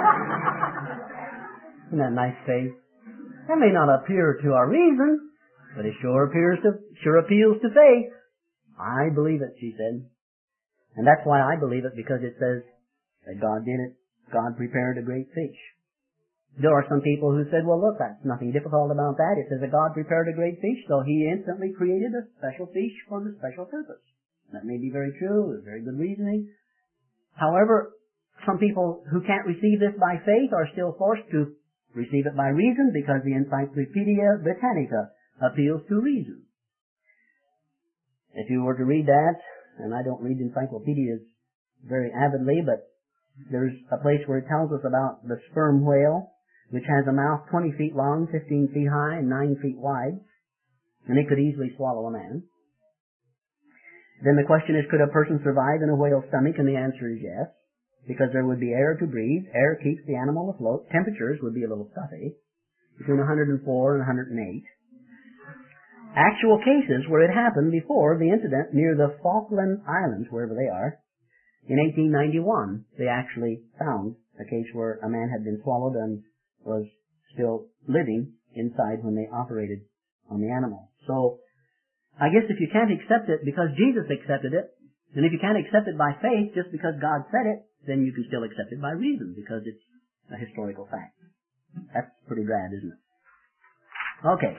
Speaker 1: Isn't that nice faith? That may not appear to our reason, but it sure appeals to faith. I believe it, she said. And that's why I believe it, because it says that God did it. God prepared a great fish. There are some people who said, well, look, that's nothing difficult about that. It says that God prepared a great fish, so he instantly created a special fish for the special purpose. That may be very true. There's very good reasoning. However, some people who can't receive this by faith are still forced to receive it by reason, because the Encyclopedia Britannica appeals to reason. If you were to read that, and I don't read encyclopedias very avidly, but there's a place where it tells us about the sperm whale, which has a mouth 20 feet long, 15 feet high, and 9 feet wide, and it could easily swallow a man. Then the question is, could a person survive in a whale's stomach? And the answer is yes, because there would be air to breathe. Air keeps the animal afloat. Temperatures would be a little stuffy, between 104 and 108. Actual cases where it happened before the incident near the Falkland Islands, wherever they are. In 1891, they actually found a case where a man had been swallowed and was still living inside when they operated on the animal. So, I guess if you can't accept it because Jesus accepted it, and if you can't accept it by faith just because God said it, then you can still accept it by reason because it's a historical fact. That's pretty bad, isn't it? Okay.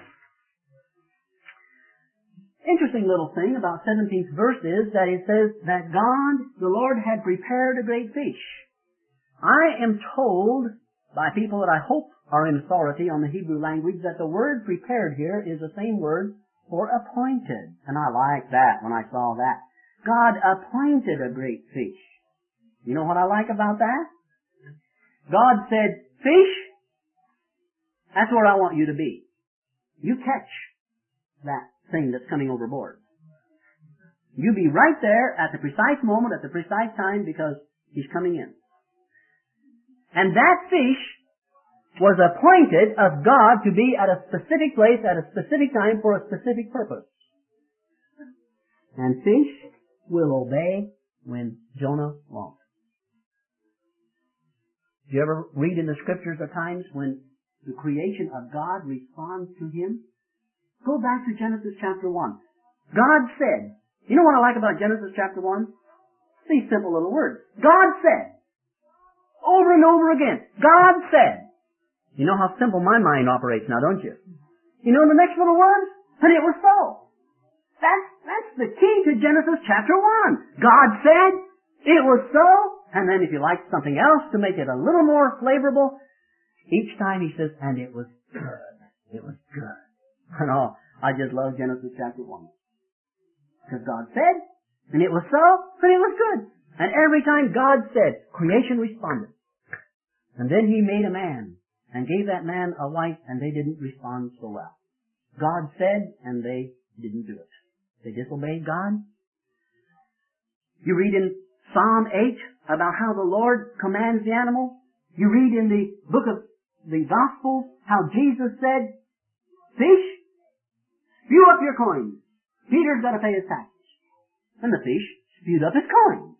Speaker 1: Interesting little thing about 17th verse is that it says that God, the Lord, had prepared a great fish. I am told by people that I hope are in authority on the Hebrew language that the word prepared here is the same word for appointed. And I like that when I saw that. God appointed a great fish. You know what I like about that? God said, fish, that's where I want you to be. You catch that thing that's coming overboard. You be right there at the precise moment, at the precise time, because he's coming in. And that fish was appointed of God to be at a specific place, at a specific time, for a specific purpose. And fish will obey when Jonah won't. Do you ever read in the Scriptures of times when the creation of God responds to Him? Go back to Genesis chapter 1. God said, you know what I like about Genesis chapter 1? These simple little words. God said. Over and over again. God said. You know how simple my mind operates now, don't you? You know the next little words? And it was so. That's the key to Genesis chapter 1. God said, it was so, and then if you like something else to make it a little more flavorful, each time He says, and it was good. It was good. And I just love Genesis chapter 1. Because God said, and it was so, and it was good. And every time God said, creation responded. And then He made a man, and gave that man a wife, and they didn't respond so well. God said, and they didn't do it. They disobeyed God. You read in Psalm 8 about how the Lord commands the animal. You read in the book of the Gospels how Jesus said, fish, spew up your coins. Peter's got to pay his taxes. And the fish spewed up his coins.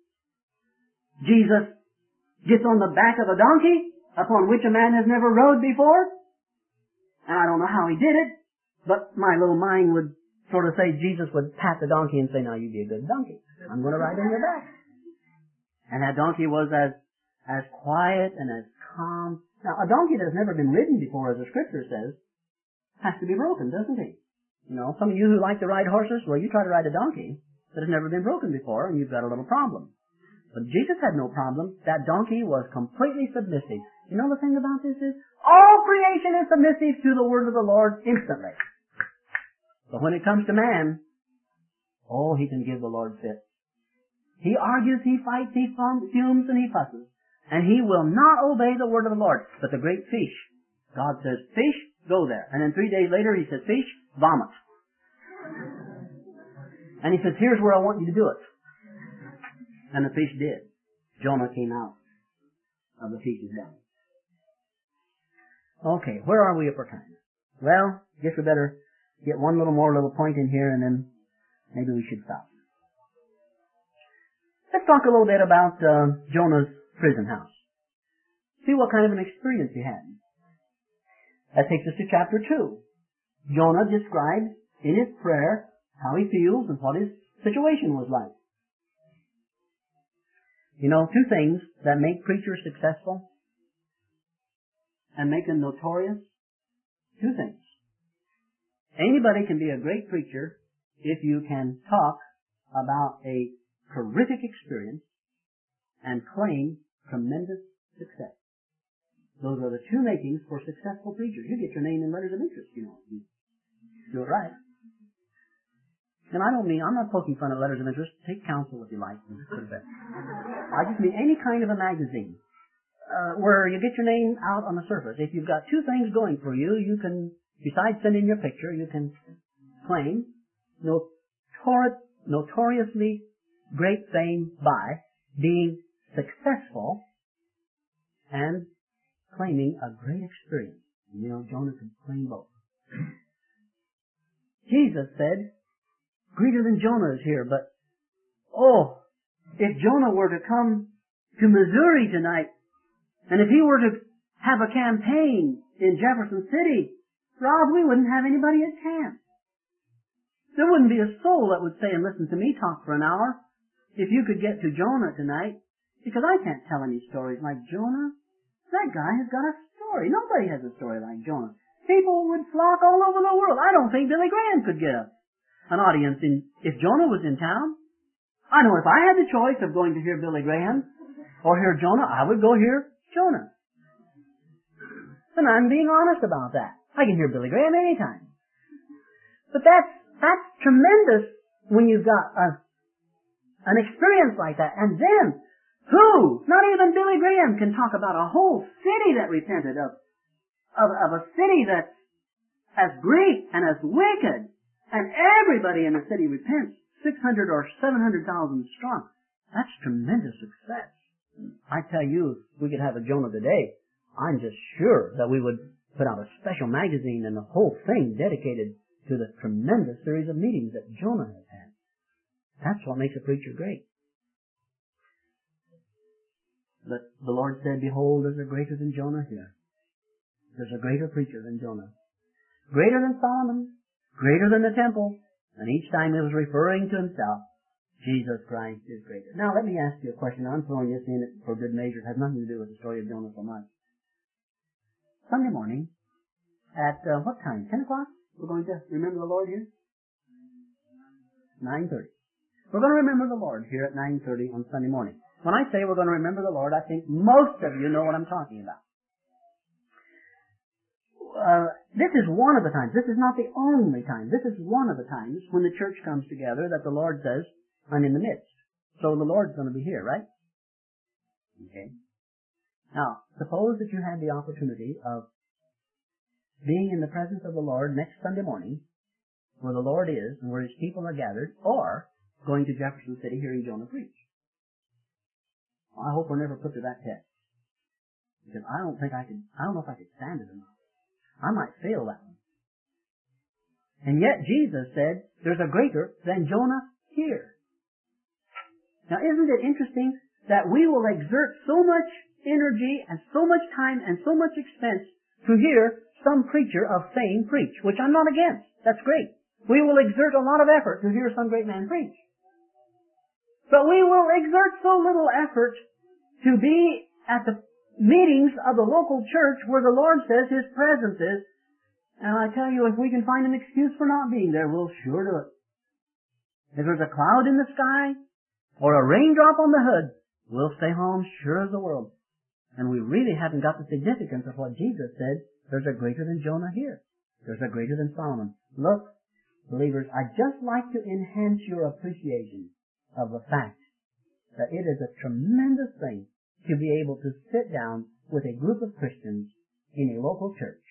Speaker 1: Jesus gets on the back of a donkey upon which a man has never rode before. And I don't know how he did it, but my little mind would sort of say Jesus would pat the donkey and say, now you be a good donkey. I'm going to ride on your back. And that donkey was as quiet and as calm. Now, a donkey that's never been ridden before, as the Scripture says, has to be broken, doesn't he? You know, some of you who like to ride horses, well, you try to ride a donkey that has never been broken before, and you've got a little problem. But Jesus had no problem. That donkey was completely submissive. You know the thing about this is, all creation is submissive to the word of the Lord instantly. But when it comes to man, he can give the Lord fits. He argues, he fights, he fumes, and he fusses. And he will not obey the word of the Lord. But the great fish, God says, fish, go there. And then 3 days later he says, fish, vomit. And he says, here's where I want you to do it. And the fish did. Jonah came out of the fish's belly. Okay, where are we at for time? Well, guess we better get one little point in here, and then maybe we should stop. Let's talk a little bit about Jonah's prison house. See what kind of an experience he had. That takes us to chapter 2. Jonah describes in his prayer how he feels and what his situation was like. You know, two things that make preachers successful and make them notorious. Two things. Anybody can be a great preacher if you can talk about a horrific experience and claim tremendous success. Those are the two makings for successful preachers. You get your name in letters of interest, you know. You do it right. And I'm not poking fun at letters of interest. Take counsel if you like. I just mean any kind of a magazine where you get your name out on the surface. If you've got two things going for you, you can, besides sending your picture, you can claim notoriously great fame by being successful and claiming a great experience. You know, Jonah could claim both. Jesus said, greater than Jonah is here, but, if Jonah were to come to Missouri tonight, and if he were to have a campaign in Jefferson City, Rob, we wouldn't have anybody at camp. There wouldn't be a soul that would say and listen to me talk for an hour if you could get to Jonah tonight, because I can't tell any stories like Jonah. That guy has got a story. Nobody has a story like Jonah. People would flock all over the world. I don't think Billy Graham could get an audience if Jonah was in town. I know if I had the choice of going to hear Billy Graham or hear Jonah, I would go hear Jonah. And I'm being honest about that. I can hear Billy Graham anytime. But that's tremendous when you've got an experience like that. And then, not even Billy Graham can talk about a whole city that repented of a city that's as great and as wicked, and everybody in the city repents, 600 or 700,000 strong. That's tremendous success. I tell you, if we could have a Jonah today, I'm just sure that we would put out a special magazine and the whole thing dedicated to the tremendous series of meetings that Jonah has had. That's what makes a preacher great. But the Lord said, behold, there's a greater than Jonah here. There's a greater preacher than Jonah. Greater than Solomon. Greater than the temple. And each time he was referring to himself. Jesus Christ is greater. Now let me ask you a question. I'm throwing this in for good measure. It has nothing to do with the story of Jonah so much. Sunday morning, at what time? 10 o'clock? We're going to remember the Lord here? 9:30. We're going to remember the Lord here at 9:30 on Sunday morning. When I say we're going to remember the Lord, I think most of you know what I'm talking about. This is one of the times. This is not the only time. This is one of the times when the church comes together that the Lord says, I'm in the midst. So the Lord's going to be here, right? Okay. Now, suppose that you had the opportunity of being in the presence of the Lord next Sunday morning, where the Lord is and where His people are gathered, or going to Jefferson City hearing Jonah preach. I hope we're never put to that test. Because I don't know if I could stand it or not. I might fail that one. And yet Jesus said, there's a greater than Jonah here. Now isn't it interesting that we will exert so much energy and so much time and so much expense to hear some preacher of fame preach, which I'm not against. That's great. We will exert a lot of effort to hear some great man preach. But we will exert so little effort to be at the meetings of the local church where the Lord says His presence is. And I tell you, if we can find an excuse for not being there, we'll sure do it. If there's a cloud in the sky or a raindrop on the hood, we'll stay home sure as the world. And we really haven't got the significance of what Jesus said. There's a greater than Jonah here. There's a greater than Solomon. Look, believers, I'd just like to enhance your appreciation of the fact that it is a tremendous thing to be able to sit down with a group of Christians in a local church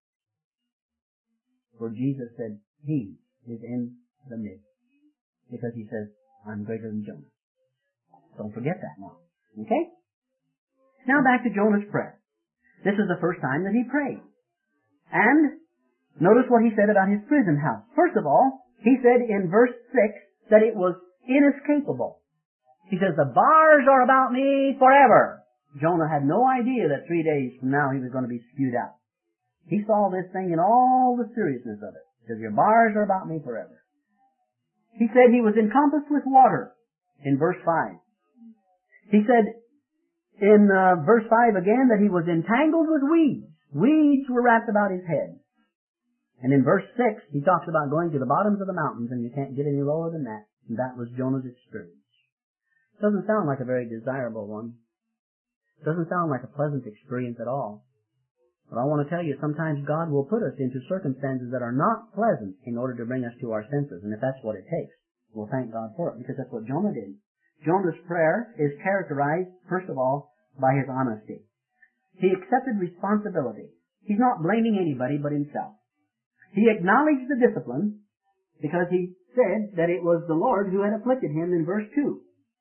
Speaker 1: where Jesus said He is in the midst. Because He says, I'm greater than Jonah. Don't forget that now. Okay? Now back to Jonah's prayer. This is the first time that he prayed. And notice what he said about his prison house. First of all, he said in verse 6 that it was inescapable. He says, the bars are about me forever. Jonah had no idea that 3 days from now he was going to be spewed out. He saw this thing in all the seriousness of it. He says, your bars are about me forever. He said he was encompassed with water in verse 5. He said in verse 5 again that he was entangled with weeds. Weeds were wrapped about his head. And in verse 6 he talks about going to the bottoms of the mountains and you can't get any lower than that. And that was Jonah's experience. Doesn't sound like a very desirable one. Doesn't sound like a pleasant experience at all. But I want to tell you, sometimes God will put us into circumstances that are not pleasant in order to bring us to our senses. And if that's what it takes, we'll thank God for it, because that's what Jonah did. Jonah's prayer is characterized, first of all, by his honesty. He accepted responsibility. He's not blaming anybody but himself. He acknowledged the discipline because he said that it was the Lord who had afflicted him in verse 2.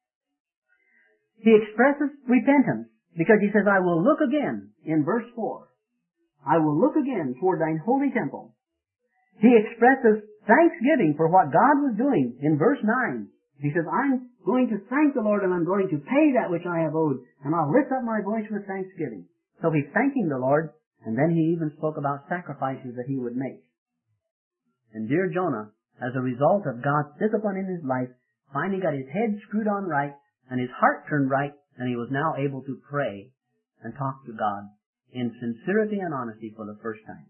Speaker 1: He expresses repentance because he says, I will look again in verse 4. I will look again toward thine holy temple. He expresses thanksgiving for what God was doing in verse 9. He says, I'm going to thank the Lord and I'm going to pay that which I have owed, and I'll lift up my voice with thanksgiving. So he's thanking the Lord, and then he even spoke about sacrifices that he would make. And dear Jonah, as a result of God's discipline in his life, finally got his head screwed on right, and his heart turned right, and he was now able to pray and talk to God in sincerity and honesty for the first time.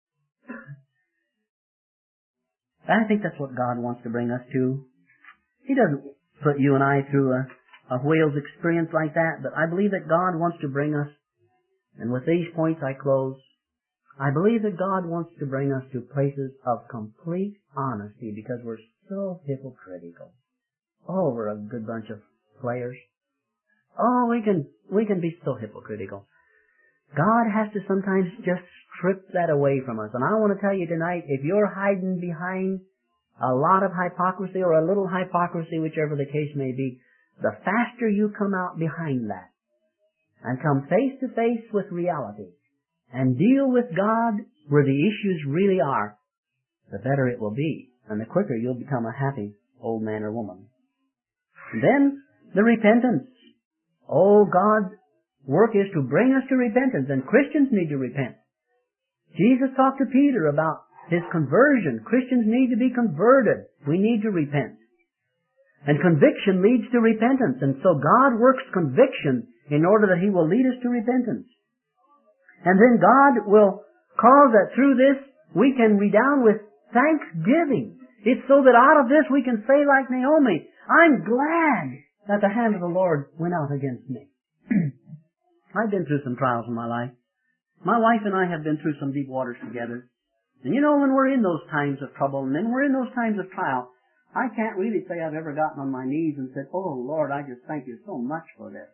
Speaker 1: I think that's what God wants to bring us to. He doesn't put you and I through a whale's experience like that, but I believe that God wants to bring us, and with these points I close, I believe that God wants to bring us to places of complete honesty because we're so hypocritical. Oh, we're a good bunch of players. Oh, we can be so hypocritical. God has to sometimes just strip that away from us. And I want to tell you tonight, if you're hiding behind a lot of hypocrisy or a little hypocrisy, whichever the case may be, the faster you come out behind that and come face to face with reality and deal with God where the issues really are, the better it will be, and the quicker you'll become a happy old man or woman. And then the repentance. Oh, God's work is to bring us to repentance, and Christians need to repent. Jesus talked to Peter about his conversion. Christians need to be converted. We need to repent. And conviction leads to repentance, and so God works conviction in order that He will lead us to repentance. And then God will cause that through this we can redound with thanksgiving. It's so that out of this we can say like Naomi, I'm glad that the hand of the Lord went out against me. I've been through some trials in my life. My wife and I have been through some deep waters together. And you know, when we're in those times of trouble and then we're in those times of trial, I can't really say I've ever gotten on my knees and said, oh Lord, I just thank you so much for this.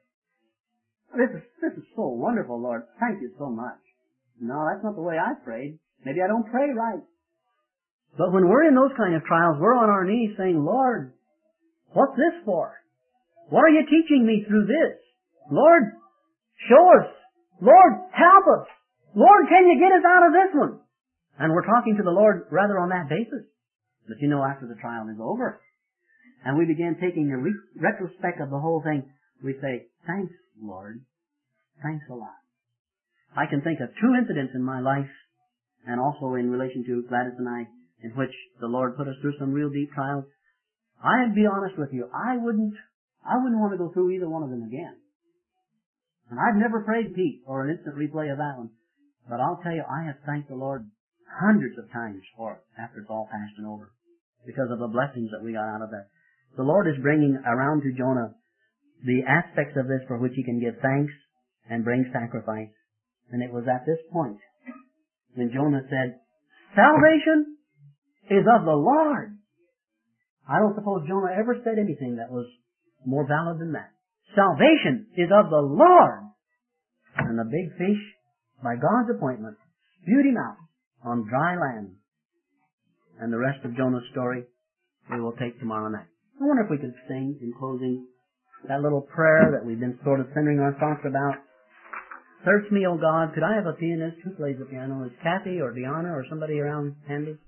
Speaker 1: This is so wonderful, Lord. Thank you so much. No, that's not the way I prayed. Maybe I don't pray right. But when we're in those kind of trials, we're on our knees saying, Lord, what's this for? What are you teaching me through this? Lord, show us. Lord, help us. Lord, can you get us out of this one? And we're talking to the Lord rather on that basis. But you know, after the trial is over, and we begin taking a retrospect of the whole thing, we say, thanks, Lord. Thanks a lot. I can think of 2 incidents in my life, and also in relation to Gladys and I, in which the Lord put us through some real deep trials. I'd be honest with you, I wouldn't want to go through either one of them again. And I've never prayed Pete or an instant replay of that one. But I'll tell you, I have thanked the Lord hundreds of times for it after it's all past and over, because of the blessings that we got out of that. The Lord is bringing around to Jonah the aspects of this for which he can give thanks and bring sacrifice. And it was at this point when Jonah said, salvation is of the Lord. I don't suppose Jonah ever said anything that was more valid than that. Salvation is of the Lord. And the big fish, by God's appointment, spewed him out on dry land. And the rest of Jonah's story we will take tomorrow night. I wonder if we could sing in closing that little prayer that we've been sort of centering our thoughts about. Search me, O God. Could I have a pianist? Who plays the piano? Is Kathy or Deanna or somebody around handy?